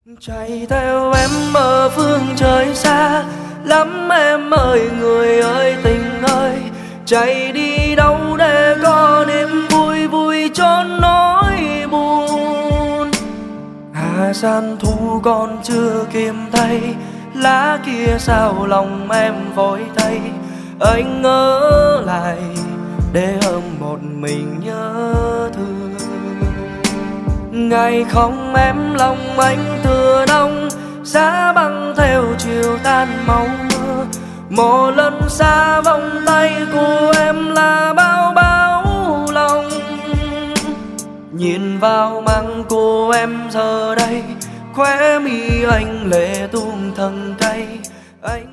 Chạy theo em ở phương trời xa lắm em ơi, người ơi tình ơi. Chạy đi đâu để có niềm vui, vui chốn nỗi buồn. Hà gian thu còn chưa kịp thấy, lá kia sao lòng em vội thay. Anh ở lại để ôm một mình nhớ thương. Ngày không em lòng anh thừa đông, giá băng theo chiều tan màu mưa. Một lần xa vòng tay của em là bao bão lòng. Nhìn vào mang của em giờ đây, khóe mi anh lệ tuôn thần cay. Anh